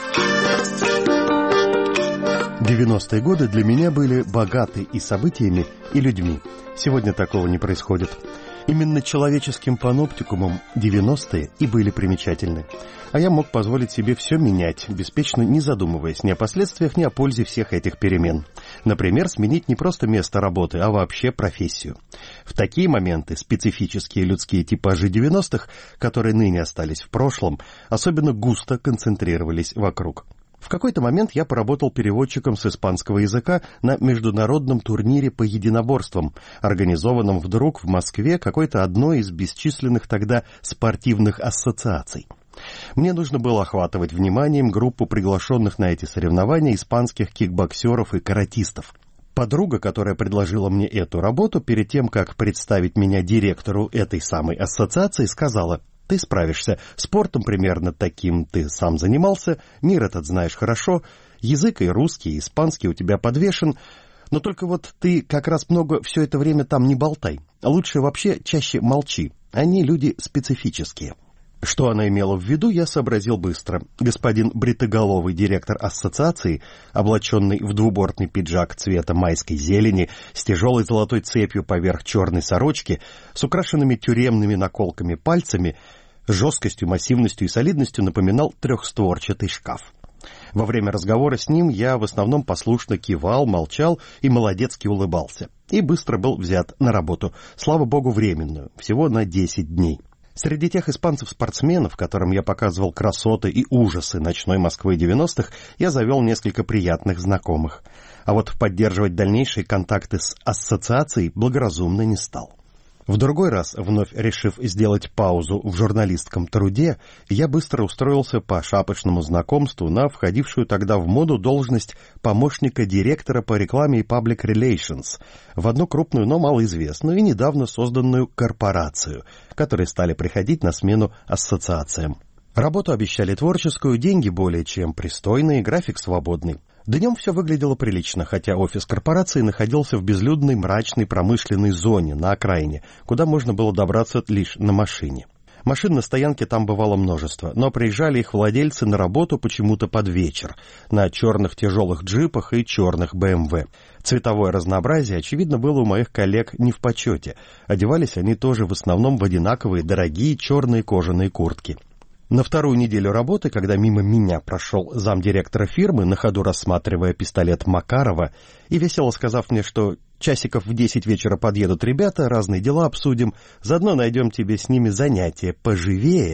90-е годы для меня были богаты и событиями, и людьми. Сегодня такого не происходит. Именно человеческим паноптикумом 90-е и были примечательны. А я мог позволить себе все менять, беспечно не задумываясь ни о последствиях, ни о пользе всех этих перемен. Например, сменить не просто место работы, а вообще профессию. В такие моменты специфические людские типажи 90-х, которые ныне остались в прошлом, особенно густо концентрировались вокруг. В какой-то момент я поработал переводчиком с испанского языка на международном турнире по единоборствам, организованном вдруг в Москве какой-то одной из бесчисленных тогда спортивных ассоциаций. Мне нужно было охватывать вниманием группу приглашенных на эти соревнования испанских кикбоксеров и каратистов. Подруга, которая предложила мне эту работу, перед тем, как представить меня директору этой самой ассоциации, сказала: «Ты справишься. Спортом примерно таким ты сам занимался, мир этот знаешь хорошо, язык и русский, и испанский у тебя подвешен, но только вот ты как раз много все это время там не болтай. Лучше вообще чаще молчи. Они люди специфические». Что она имела в виду, я сообразил быстро. Господин бритоголовый директор ассоциации, облаченный в двубортный пиджак цвета майской зелени, с тяжелой золотой цепью поверх черной сорочки, с украшенными тюремными наколками пальцами, жесткостью, массивностью и солидностью напоминал трехстворчатый шкаф. Во время разговора с ним я в основном послушно кивал, молчал и молодецки улыбался. И быстро был взят на работу, слава богу, временную, всего на 10 дней. Среди тех испанцев-спортсменов, которым я показывал красоты и ужасы ночной Москвы 90-х, я завел несколько приятных знакомых. А вот поддерживать дальнейшие контакты с ассоциацией благоразумно не стал. В другой раз, вновь решив сделать паузу в журналистском труде, я быстро устроился по шапочному знакомству на входившую тогда в моду должность помощника директора по рекламе и public relations в одну крупную, но малоизвестную и недавно созданную корпорацию, которые стали приходить на смену ассоциациям. Работу обещали творческую, деньги более чем пристойные, график свободный. Днем все выглядело прилично, хотя офис корпорации находился в безлюдной мрачной промышленной зоне на окраине, куда можно было добраться лишь на машине. Машин на стоянке там бывало множество, но приезжали их владельцы на работу почему-то под вечер, на черных тяжелых джипах и черных БМВ. Цветовое разнообразие, очевидно, было у моих коллег не в почете. Одевались они тоже в основном в одинаковые дорогие черные кожаные куртки. На вторую неделю работы, когда мимо меня прошел замдиректора фирмы, на ходу рассматривая пистолет Макарова, и весело сказав мне, что часиков в 10 вечера подъедут ребята, разные дела обсудим, заодно найдем тебе с ними занятие поживее,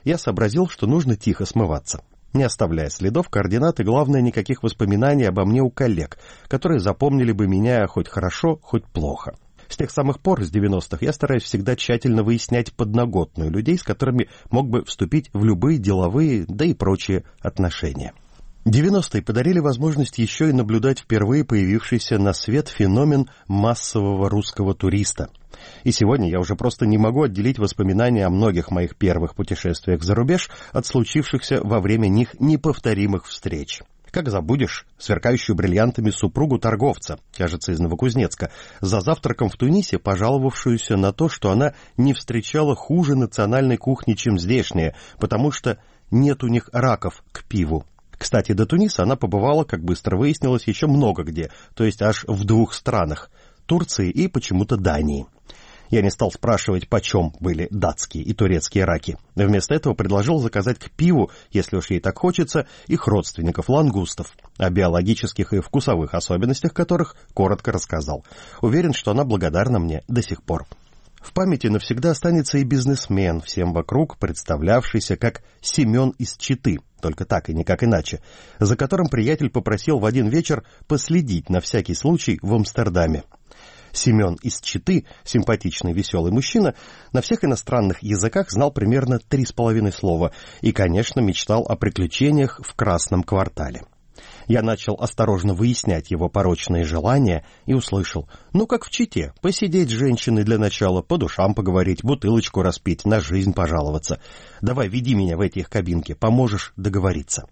я сообразил, что нужно тихо смываться. Не оставляя следов, координат и, главное, никаких воспоминаний обо мне у коллег, которые запомнили бы меня хоть хорошо, хоть плохо. С тех самых пор, с 90-х, я стараюсь всегда тщательно выяснять подноготную людей, с которыми мог бы вступить в любые деловые, да и прочие отношения. 90-е подарили возможность еще и наблюдать впервые появившийся на свет феномен массового русского туриста. И сегодня я уже просто не могу отделить воспоминания о многих моих первых путешествиях за рубеж от случившихся во время них неповторимых встреч. Как забудешь сверкающую бриллиантами супругу торговца, кажется, из Новокузнецка, за завтраком в Тунисе, пожаловавшуюся на то, что она не встречала хуже национальной кухни, чем здешняя, потому что нет у них раков к пиву. Кстати, до Туниса она побывала, как быстро выяснилось, еще много где, то есть аж в 2 странах – Турции и почему-то Дании. Я не стал спрашивать, почем были датские и турецкие раки. Вместо этого предложил заказать к пиву, если уж ей так хочется, их родственников лангустов, о биологических и вкусовых особенностях которых коротко рассказал. Уверен, что она благодарна мне до сих пор. В памяти навсегда останется и бизнесмен, всем вокруг представлявшийся как Семен из Читы, только так и никак иначе, за которым приятель попросил в один вечер последить на всякий случай в Амстердаме. Семен из Читы, симпатичный, веселый мужчина, на всех иностранных языках знал примерно 3,5 слова и, конечно, мечтал о приключениях в Красном квартале. Я начал осторожно выяснять его порочные желания и услышал: ну, как в Чите, посидеть с женщиной для начала, по душам поговорить, бутылочку распить, на жизнь пожаловаться. Давай, веди меня в эти их кабинки, поможешь договориться.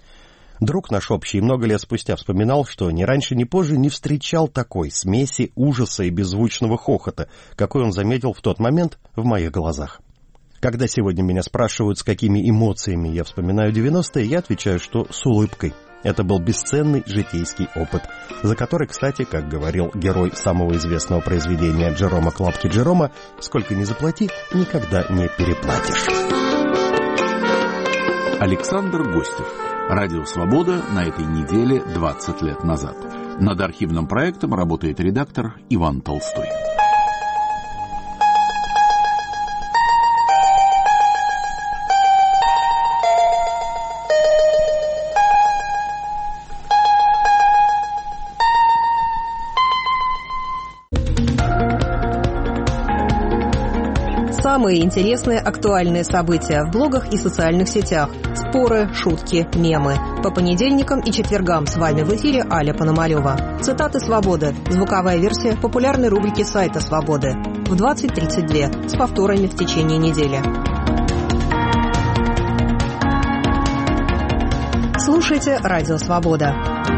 Друг наш общий много лет спустя вспоминал, что ни раньше, ни позже не встречал такой смеси ужаса и беззвучного хохота, какой он заметил в тот момент в моих глазах. Когда сегодня меня спрашивают, с какими эмоциями я вспоминаю 90-е, я отвечаю, что с улыбкой. Это был бесценный житейский опыт, за который, кстати, как говорил герой самого известного произведения Джерома Клапки Джерома, сколько ни заплати, никогда не переплатишь. Александр Гостев. Радио «Свобода» на этой неделе 20 лет назад. Над архивным проектом работает редактор Иван Толстой. Самые интересные актуальные события в блогах и социальных сетях. Споры, шутки, мемы. По понедельникам и четвергам с вами в эфире Аля Пономарёва. Цитаты «Свободы». Звуковая версия популярной рубрики сайта «Свободы». В 20:32 с повторами в течение недели. Слушайте «Радио Свобода».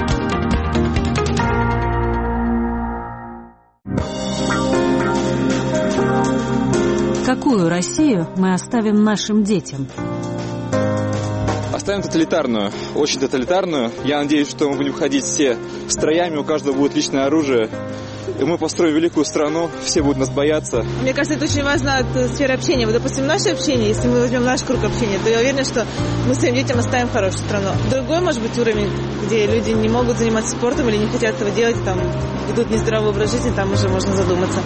Какую Россию мы оставим нашим детям? Оставим тоталитарную, очень тоталитарную. Я надеюсь, что мы будем ходить все строями, у каждого будет личное оружие. И мы построим великую страну, все будут нас бояться. Мне кажется, это очень важно от сферы общения. Вот, допустим, наше общение, если мы возьмем наш круг общения, то я уверена, что мы своим детям оставим хорошую страну. Другой, может быть, уровень, где люди не могут заниматься спортом или не хотят этого делать, там ведут нездоровый образ жизни, там уже можно задуматься.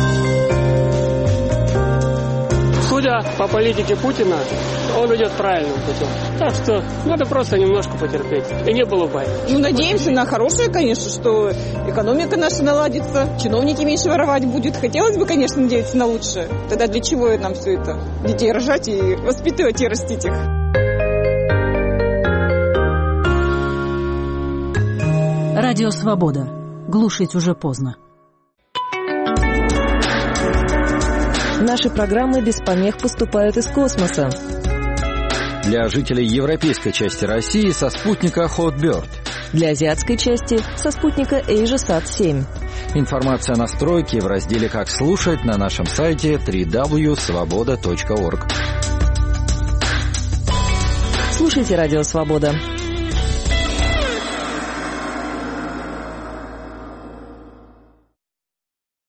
Судя по политике Путина, он идет правильным путем. Так что надо просто немножко потерпеть. И не было войны. Ну, надеемся на хорошее, конечно, что экономика наша наладится, чиновники меньше воровать будут. Хотелось бы, конечно, надеяться на лучшее. Тогда для чего нам все это? Детей рожать и воспитывать и растить их. Радио «Свобода». Глушить уже поздно. Наши программы без помех поступают из космоса. Для жителей европейской части России со спутника Hotbird. Для азиатской части со спутника AsiaSat-7. Информация о настройке в разделе «Как слушать» на нашем сайте www.svoboda.org. Слушайте «Радио Свобода».